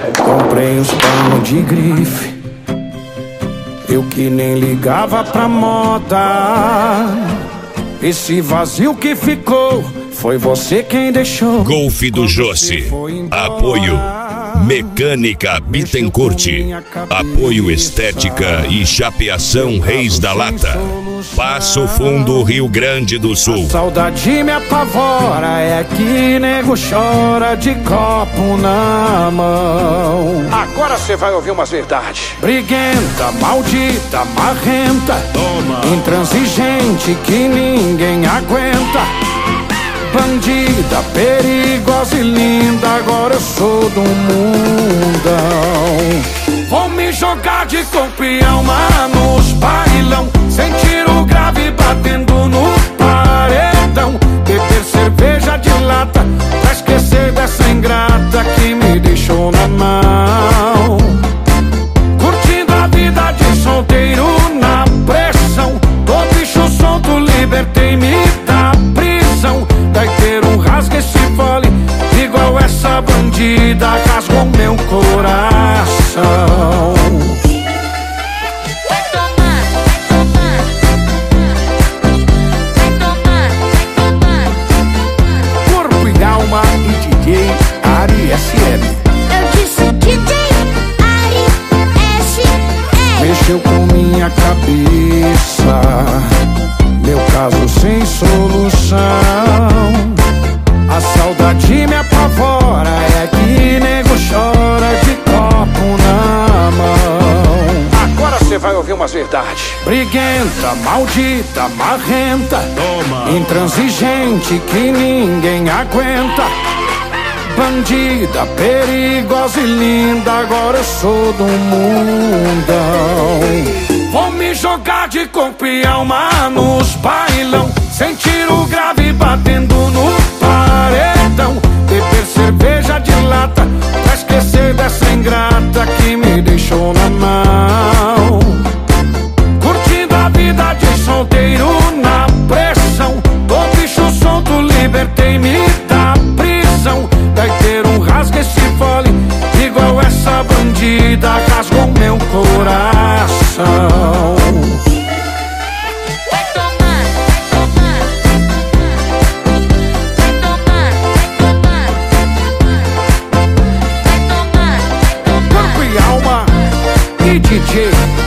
Comprei uns panos de grife, eu que nem ligava pra moda. Esse vazio que ficou, foi você quem deixou. Golf do Jossi. Apoio Mecânica Bittencourt. Apoio Estética e Chapeação Reis da Lata. Passo Fundo, Rio Grande do Sul. A saudade me apavora, é que nego chora de copo na mão. Agora cê vai ouvir umas verdades. Briguenta, maldita, marrenta, toma. Intransigente que ninguém aguenta. Bandida, perigosa e linda, agora eu sou do mundão. Vou me jogar de corpo e alma nos bailão, sentir o grave batendo no paredão. Beber cerveja de lata pra esquecer dessa ingrata que me deixou na mão. Curtindo a vida de solteiro na pressão, tô bicho solto, libertei-me da prisão. Vai ter um rasga esse fole, igual essa bandida rasgou meu coração. Vai tomar, vai tomar. Vai tomar, vai tomar. Corpo e alma e DJ Ari SM. Eu disse DJ Ari SM. Mexeu com minha cabeça, meu caso sem solução. A saudade me apavora, é que nego chora de copo na mão. Agora cê vai ouvir umas verdades. Briguenta, maldita, marrenta, toma. Intransigente que ninguém aguenta. Bandida, perigosa e linda, agora eu sou do mundão. Vou me jogar de corpo e alma nos bailão, sentir o grave batendo no paredão. Beber cerveja de lata pra esquecer dessa ingrata que me deixou na mão. Curtindo a vida de solteiro na pressão, tô bicho solto, libertei-me da prisão. Vai ter um rasga esse fole, igual essa bandida rasgou meu coração. Vai tomar, vai tomar. Vai tomar, vai tomar. Vai tomar, vai tomar. Corpo e alma e DJ